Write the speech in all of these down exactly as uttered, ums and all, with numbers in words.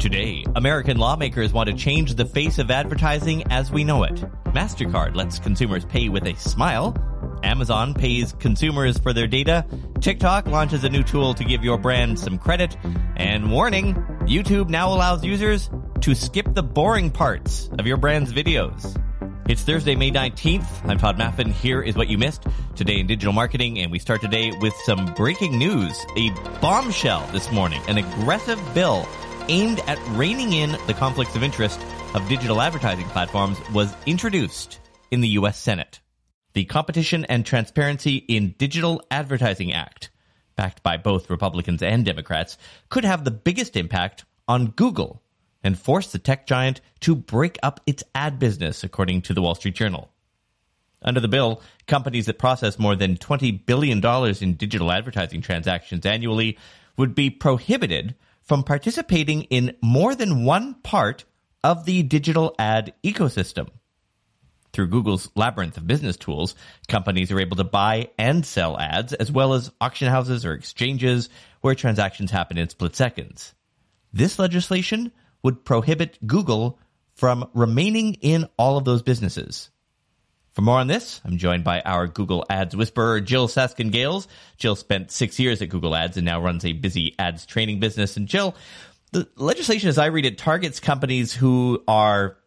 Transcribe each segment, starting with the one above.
Today, American lawmakers want to change the face of advertising as we know it. MasterCard lets consumers pay with a smile. Amazon pays consumers for their data. TikTok launches a new tool to give your brand some credit. And warning, YouTube now allows users to skip the boring parts of your brand's videos. It's Thursday, May nineteenth. I'm Todd Maffin. Here is what you missed today in digital marketing, and we start today with some breaking news. A bombshell this morning, an aggressive bill aimed at reining in the conflicts of interest of digital advertising platforms was introduced in the U S Senate. The Competition and Transparency in Digital Advertising Act, backed by both Republicans and Democrats, could have the biggest impact on Google and force the tech giant to break up its ad business, according to the Wall Street Journal. Under the bill, companies that process more than twenty billion dollars in digital advertising transactions annually would be prohibited from participating in more than one part of the digital ad ecosystem. Through Google's labyrinth of business tools, companies are able to buy and sell ads, as well as auction houses or exchanges where transactions happen in split seconds. This legislation would prohibit Google from remaining in all of those businesses. For more on this, I'm joined by our Google Ads whisperer, Jill Saskin-Gales. Jill spent six years at Google Ads and now runs a busy ads training business. And Jill, the legislation, as I read it, targets companies who are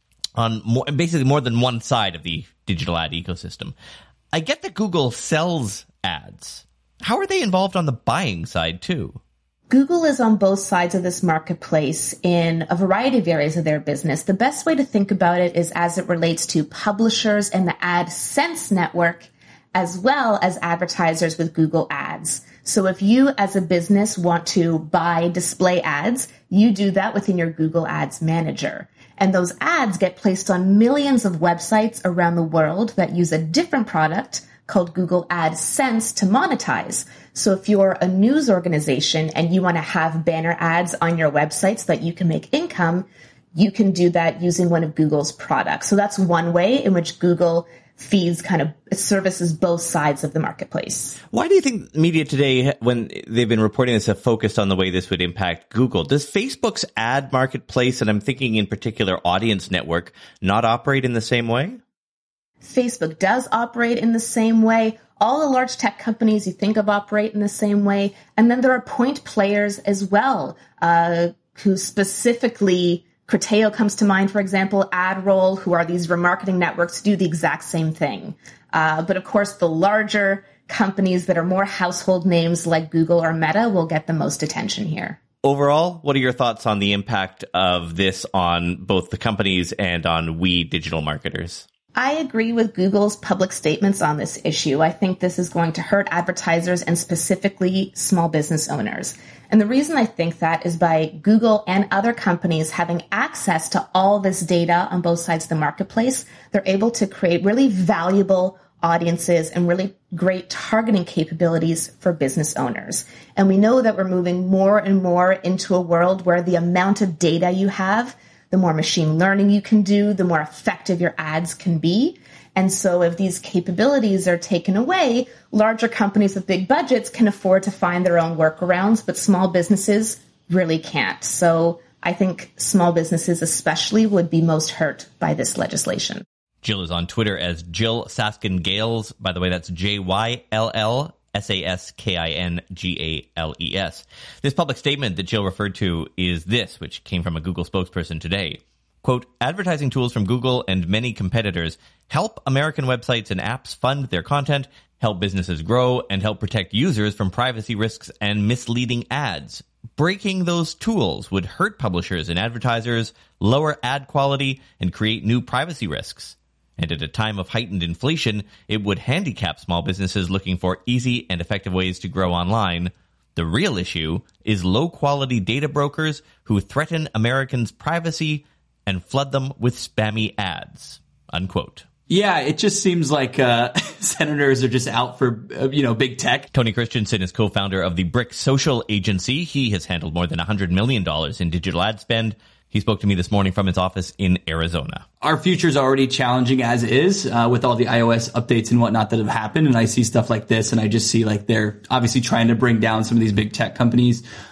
on more, basically more than one side of the digital ad ecosystem. I get that Google sells ads. How are they involved on the buying side too? Google is on both sides of this marketplace in a variety of areas of their business. The best way to think about it is as it relates to publishers and the AdSense network, as well as advertisers with Google Ads. So if you as a business want to buy display ads, you do that within your Google Ads manager. And those ads get placed on millions of websites around the world that use a different product called Google AdSense to monetize. So if you're a news organization and you want to have banner ads on your website so that you can make income, you can do that using one of Google's products. So that's one way in which Google feeds kind of services both sides of the marketplace. Why do you think media today, when they've been reporting this, have focused on the way this would impact Google? Does Facebook's ad marketplace, and I'm thinking in particular audience network, not operate in the same way? Facebook does operate in the same way. All the large tech companies you think of operate in the same way. And then there are point players as well, uh, who specifically, Criteo comes to mind, for example, AdRoll, who are these remarketing networks, do the exact same thing. Uh, but of course, the larger companies that are more household names like Google or Meta will get the most attention here. Overall, what are your thoughts on the impact of this on both the companies and on we digital marketers? I agree with Google's public statements on this issue. I think this is going to hurt advertisers and specifically small business owners. And the reason I think that is by Google and other companies having access to all this data on both sides of the marketplace, they're able to create really valuable audiences and really great targeting capabilities for business owners. And we know that we're moving more and more into a world where the amount of data you have, the more machine learning you can do, the more effective your ads can be. And so if these capabilities are taken away, larger companies with big budgets can afford to find their own workarounds, but small businesses really can't. So I think small businesses especially would be most hurt by this legislation. Jill is on Twitter as Jill Saskin-Gales. By the way, that's J Y L L S A S K I N G A L E S. This public statement that Jill referred to is this, which came from a Google spokesperson today. Quote, advertising tools from Google and many competitors help American websites and apps fund their content, help businesses grow, and help protect users from privacy risks and misleading ads. Breaking those tools would hurt publishers and advertisers, lower ad quality, and create new privacy risks. And at a time of heightened inflation, it would handicap small businesses looking for easy and effective ways to grow online. The real issue is low-quality data brokers who threaten Americans' privacy and flood them with spammy ads. Unquote. Yeah, it just seems like uh, senators are just out for, uh, you know, big tech. Tony Christensen is co-founder of the Brick Social Agency. He has handled more than one hundred million dollars in digital ad spend. He spoke to me this morning from his office in Arizona. Our future is already challenging as is uh, with all the iOS updates and whatnot that have happened. And I see stuff like this and I just see like they're obviously trying to bring down some of these big tech companies.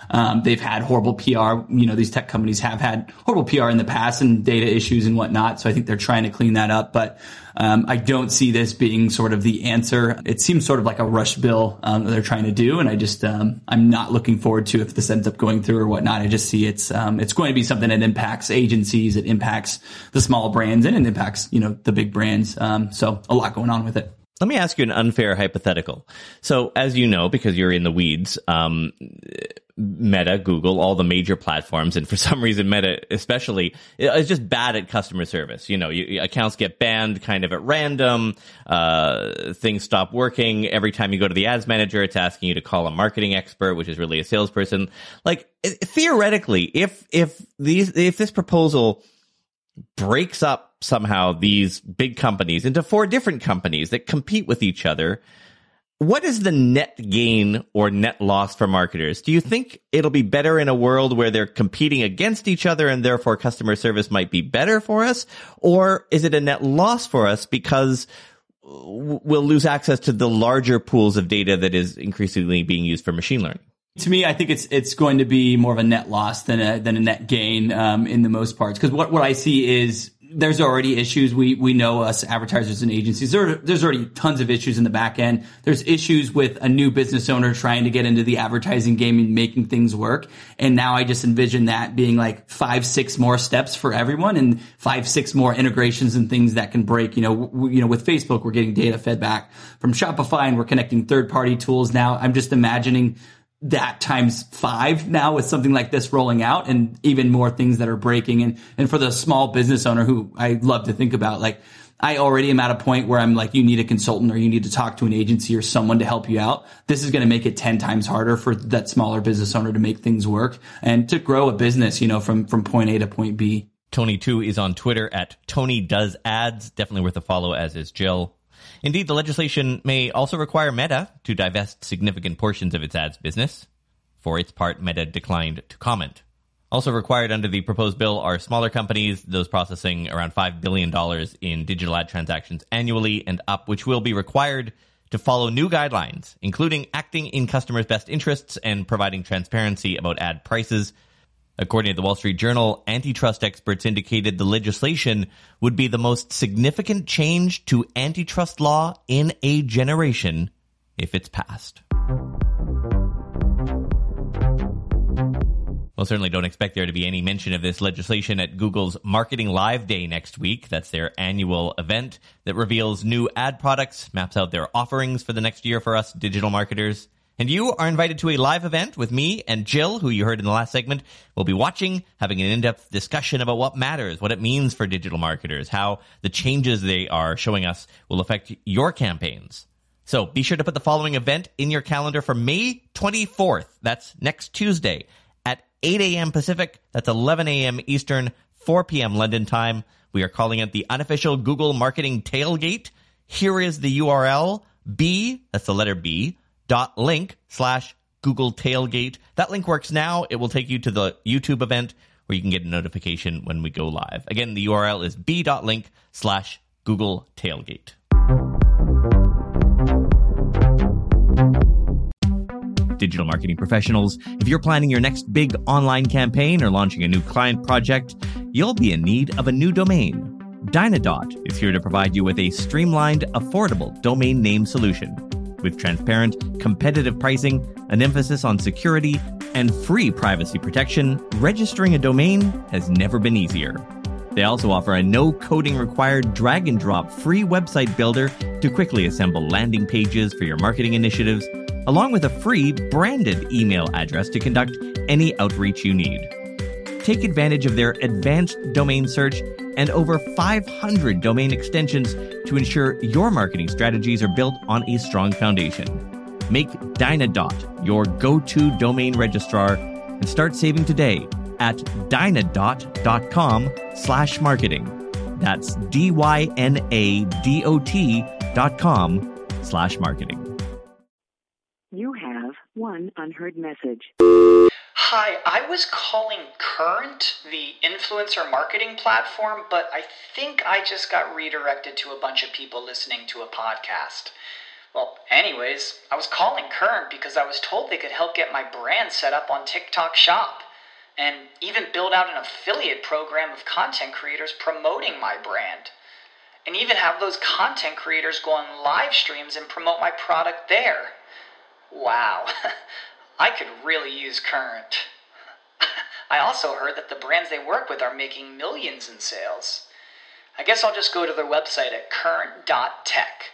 Um, they've had horrible P R. You know, these tech companies have had horrible P R in the past and data issues and whatnot. So I think they're trying to clean that up. But um, I don't see this being sort of the answer. It seems sort of like a rush bill um, that they're trying to do. And I just, um, I'm not looking forward to if this ends up going through or whatnot. I just see it's, um, it's going to be something that impacts agencies. It impacts the small brands and it impacts, you know, the big brands. Um, so a lot going on with it. Let me ask you an unfair hypothetical. So as you know, because you're in the weeds, um, Meta, Google, all the major platforms, and for some reason Meta especially, is just bad at customer service. You know, you, accounts get banned kind of at random, uh, things stop working. Every time you go to the ads manager, it's asking you to call a marketing expert, which is really a salesperson. Like, theoretically, if, if these, if this proposal breaks up somehow these big companies into four different companies that compete with each other, what is the net gain or net loss for marketers? Do you think it'll be better in a world where they're competing against each other and therefore customer service might be better for us? Or is it a net loss for us because we'll lose access to the larger pools of data that is increasingly being used for machine learning? To me, I think it's it's going to be more of a net loss than a than a net gain um, in the most parts. Because what, what I see is there's already issues. We we know us advertisers and agencies. There, there's already tons of issues in the back end. There's issues with a new business owner trying to get into the advertising game and making things work. And now I just envision that being like five, six more steps for everyone, and five, six more integrations and things that can break. You know, w- you know, with Facebook, we're getting data fed back from Shopify, and we're connecting third party tools now. I'm just imagining that times five now with something like this rolling out, and even more things that are breaking. And, and for the small business owner who I love to think about, like, I already am at a point where I'm like, you need a consultant or you need to talk to an agency or someone to help you out. This is going to make it ten times harder for that smaller business owner to make things work and to grow a business, you know, from, from point A to point B. Tony too is on Twitter at Tony Does Ads. Definitely worth a follow, as is Jill. Indeed, the legislation may also require Meta to divest significant portions of its ads business. For its part, Meta declined to comment. Also required under the proposed bill are smaller companies, those processing around five billion dollars in digital ad transactions annually and up, which will be required to follow new guidelines, including acting in customers' best interests and providing transparency about ad prices. According to the Wall Street Journal, antitrust experts indicated the legislation would be the most significant change to antitrust law in a generation if it's passed. Well, certainly don't expect there to be any mention of this legislation at Google's Marketing Live Day next week. That's their annual event that reveals new ad products, maps out their offerings for the next year for us digital marketers. And you are invited to a live event with me and Jill, who you heard in the last segment. We'll be watching, having an in-depth discussion about what matters, what it means for digital marketers, how the changes they are showing us will affect your campaigns. So be sure to put the following event in your calendar for May twenty-fourth. That's next Tuesday at eight a.m. Pacific. That's eleven a.m. Eastern, four p.m. London time. We are calling it the unofficial Google Marketing Tailgate. Here is the U R L, B, that's the letter B, dot link slash Google Tailgate. That link works now. It will take you to the YouTube event where you can get a notification when we go live. Again, the U R L is b.link slash Google Tailgate. Digital marketing professionals, if you're planning your next big online campaign or launching a new client project, you'll be in need of a new domain. Dynadot is here to provide you with a streamlined, affordable domain name solution. With transparent, competitive pricing, an emphasis on security, and free privacy protection, registering a domain has never been easier. They also offer a no-coding required drag-and-drop free website builder to quickly assemble landing pages for your marketing initiatives, along with a free branded email address to conduct any outreach you need. Take advantage of their advanced domain search and over five hundred domain extensions to ensure your marketing strategies are built on a strong foundation. Make Dynadot your go-to domain registrar and start saving today at dynadot.com slash marketing. That's D-Y-N-A-D-O-T dot com slash marketing. You have one unheard message. Hi, I was calling Current, the influencer marketing platform, but I think I just got redirected to a bunch of people listening to a podcast. Well, anyways, I was calling Current because I was told they could help get my brand set up on TikTok Shop, and even build out an affiliate program of content creators promoting my brand, and even have those content creators go on live streams and promote my product there. Wow, I could really use Current. I also heard that the brands they work with are making millions in sales. I guess I'll just go to their website at current dot tech.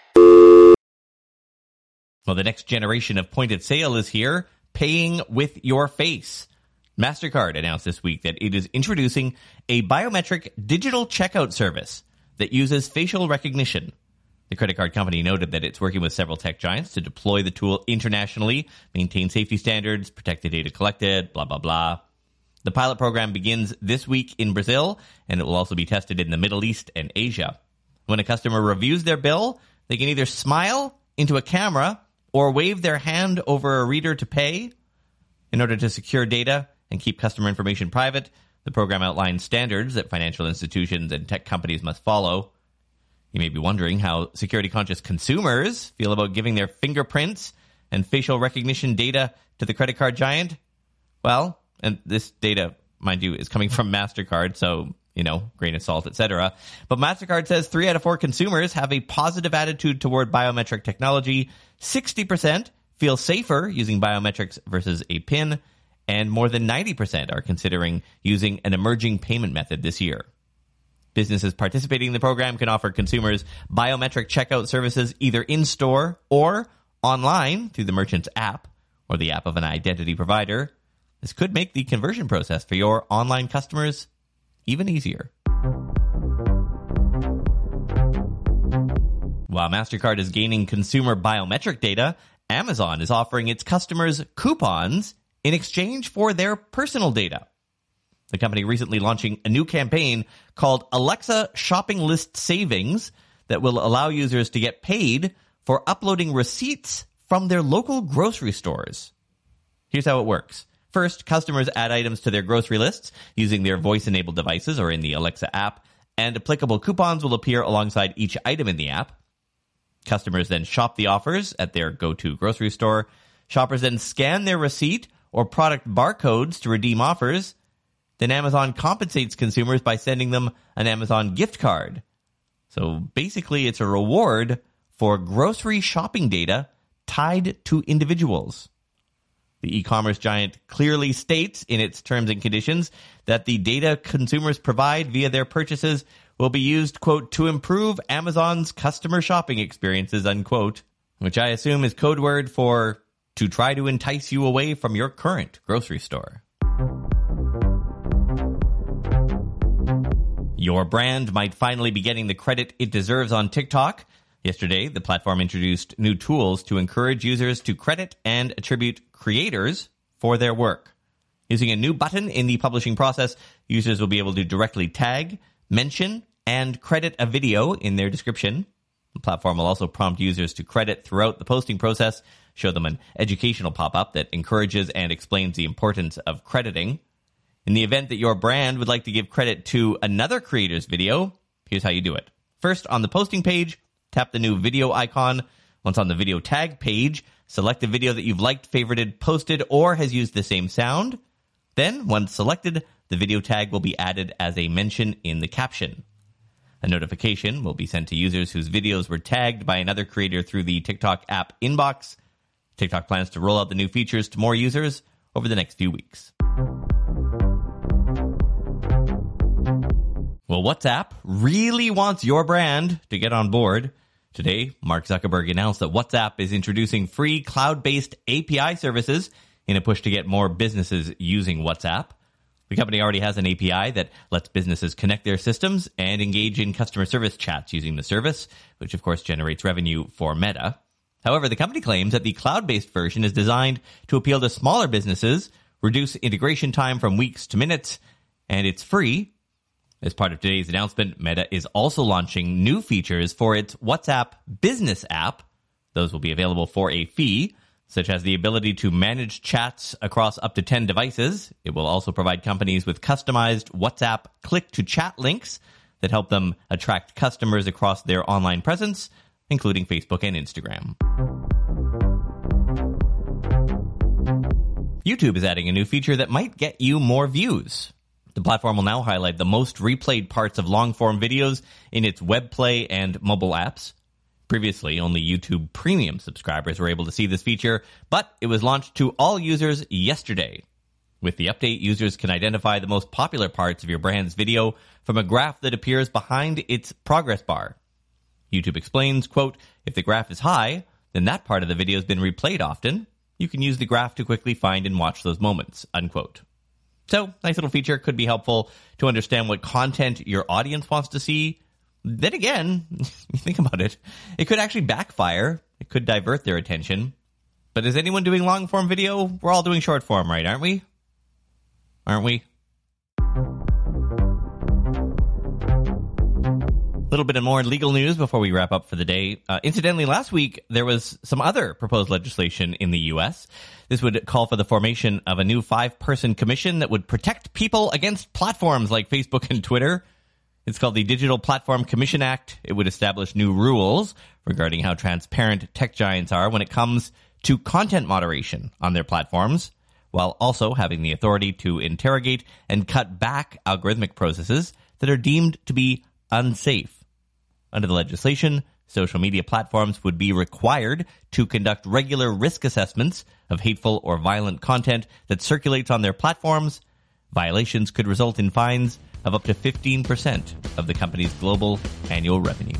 Well, the next generation of point of sale is here, paying with your face. MasterCard announced this week that it is introducing a biometric digital checkout service that uses facial recognition. The credit card company noted that it's working with several tech giants to deploy the tool internationally, maintain safety standards, protect the data collected, blah, blah, blah. The pilot program begins this week in Brazil, and it will also be tested in the Middle East and Asia. When a customer reviews their bill, they can either smile into a camera or wave their hand over a reader to pay. In order to secure data and keep customer information private, the program outlines standards that financial institutions and tech companies must follow. You may be wondering how security-conscious consumers feel about giving their fingerprints and facial recognition data to the credit card giant. Well, and this data, mind you, is coming from MasterCard, so, you know, grain of salt, et cetera. But MasterCard says three out of four consumers have a positive attitude toward biometric technology. sixty percent feel safer using biometrics versus a PIN, and more than ninety percent are considering using an emerging payment method this year. Businesses participating in the program can offer consumers biometric checkout services either in-store or online through the merchant's app or the app of an identity provider. This could make the conversion process for your online customers even easier. While MasterCard is gaining consumer biometric data, Amazon is offering its customers coupons in exchange for their personal data. The company recently launching a new campaign called Alexa Shopping List Savings that will allow users to get paid for uploading receipts from their local grocery stores. Here's how it works. First, customers add items to their grocery lists using their voice-enabled devices or in the Alexa app, and applicable coupons will appear alongside each item in the app. Customers then shop the offers at their go-to grocery store. Shoppers then scan their receipt or product barcodes to redeem offers. Then Amazon compensates consumers by sending them an Amazon gift card. So basically, it's a reward for grocery shopping data tied to individuals. The e-commerce giant clearly states in its terms and conditions that the data consumers provide via their purchases will be used, quote, to improve Amazon's customer shopping experiences, unquote, which I assume is code word for to try to entice you away from your current grocery store. Your brand might finally be getting the credit it deserves on TikTok. Yesterday, the platform introduced new tools to encourage users to credit and attribute creators for their work. Using a new button in the publishing process, users will be able to directly tag, mention, and credit a video in their description. The platform will also prompt users to credit throughout the posting process, show them an educational pop-up that encourages and explains the importance of crediting. In the event that your brand would like to give credit to another creator's video, here's how you do it. First, on the posting page, tap the new video icon. Once on the video tag page, select the video that you've liked, favorited, posted, or has used the same sound. Then, once selected, the video tag will be added as a mention in the caption. A notification will be sent to users whose videos were tagged by another creator through the TikTok app inbox. TikTok plans to roll out the new features to more users over the next few weeks. Well, WhatsApp really wants your brand to get on board. Today, Mark Zuckerberg announced that WhatsApp is introducing free cloud-based A P I services in a push to get more businesses using WhatsApp. The company already has an A P I that lets businesses connect their systems and engage in customer service chats using the service, which of course generates revenue for Meta. However, the company claims that the cloud-based version is designed to appeal to smaller businesses, reduce integration time from weeks to minutes, and it's free. As part of today's announcement, Meta is also launching new features for its WhatsApp Business app. Those will be available for a fee, such as the ability to manage chats across up to ten devices. It will also provide companies with customized WhatsApp click-to-chat links that help them attract customers across their online presence, including Facebook and Instagram. YouTube is adding a new feature that might get you more views. The platform will now highlight the most replayed parts of long-form videos in its web play and mobile apps. Previously, only YouTube Premium subscribers were able to see this feature, but it was launched to all users yesterday. With the update, users can identify the most popular parts of your brand's video from a graph that appears behind its progress bar. YouTube explains, quote, if the graph is high, then that part of the video has been replayed often. You can use the graph to quickly find and watch those moments, unquote. So, nice little feature, could be helpful to understand what content your audience wants to see. Then again, you think about it, it could actually backfire. It could divert their attention. But is anyone doing long-form video? We're all doing short-form, right? Aren't we? Aren't we? A little bit of more legal news before we wrap up for the day. Uh, incidentally, last week, there was some other proposed legislation in the U S. This would call for the formation of a new five-person commission that would protect people against platforms like Facebook and Twitter. It's called the Digital Platform Commission Act. It would establish new rules regarding how transparent tech giants are when it comes to content moderation on their platforms, while also having the authority to interrogate and cut back algorithmic processes that are deemed to be unsafe. Under the legislation, social media platforms would be required to conduct regular risk assessments of hateful or violent content that circulates on their platforms. Violations could result in fines of up to fifteen percent of the company's global annual revenue.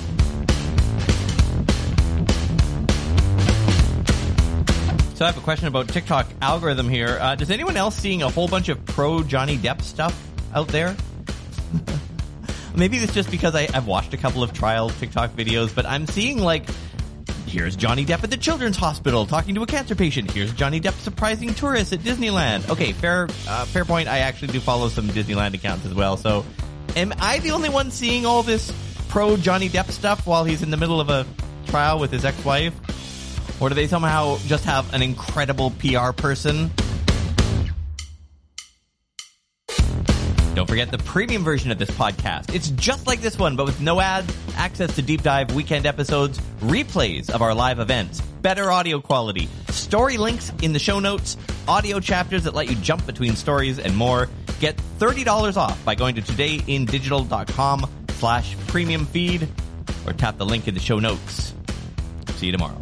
So I have a question about TikTok algorithm here. Uh, does anyone else seeing a whole bunch of pro Johnny Depp stuff out there? Maybe it's just because I, I've watched a couple of trial TikTok videos, but I'm seeing like, here's Johnny Depp at the Children's Hospital talking to a cancer patient. Here's Johnny Depp surprising tourists at Disneyland. Okay, fair, uh, fair point. I actually do follow some Disneyland accounts as well. So, am I the only one seeing all this pro Johnny Depp stuff while he's in the middle of a trial with his ex-wife? Or do they somehow just have an incredible P R person? Don't forget the premium version of this podcast. It's just like this one, but with no ads, access to deep dive weekend episodes, replays of our live events, better audio quality, story links in the show notes, audio chapters that let you jump between stories, and more. Get thirty dollars off by going to todayindigital.com slash premium feed or tap the link in the show notes. See you tomorrow.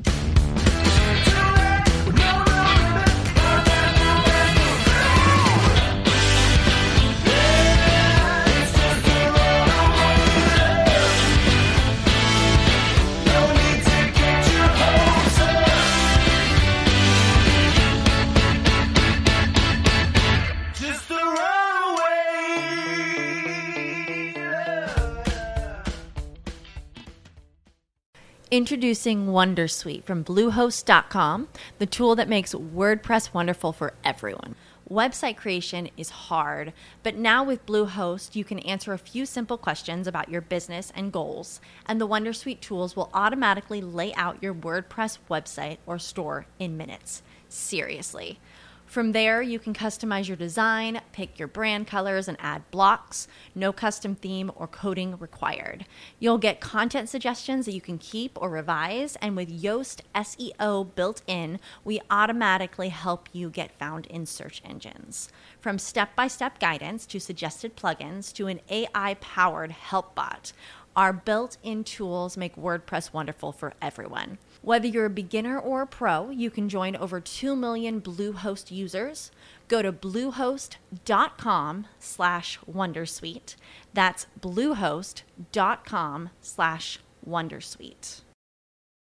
Introducing Wondersuite from Bluehost dot com, the tool that makes WordPress wonderful for everyone. Website creation is hard, but now with Bluehost, you can answer a few simple questions about your business and goals, and the Wondersuite tools will automatically lay out your WordPress website or store in minutes. Seriously. From there, you can customize your design, pick your brand colors, and add blocks. No custom theme or coding required. You'll get content suggestions that you can keep or revise, and with Yoast S E O built in, we automatically help you get found in search engines. From step-by-step guidance to suggested plugins to an A I-powered help bot, our built-in tools make WordPress wonderful for everyone. Whether you're a beginner or a pro, you can join over two million Bluehost users. Go to bluehost.com slash Wondersuite. That's bluehost.com slash Wondersuite.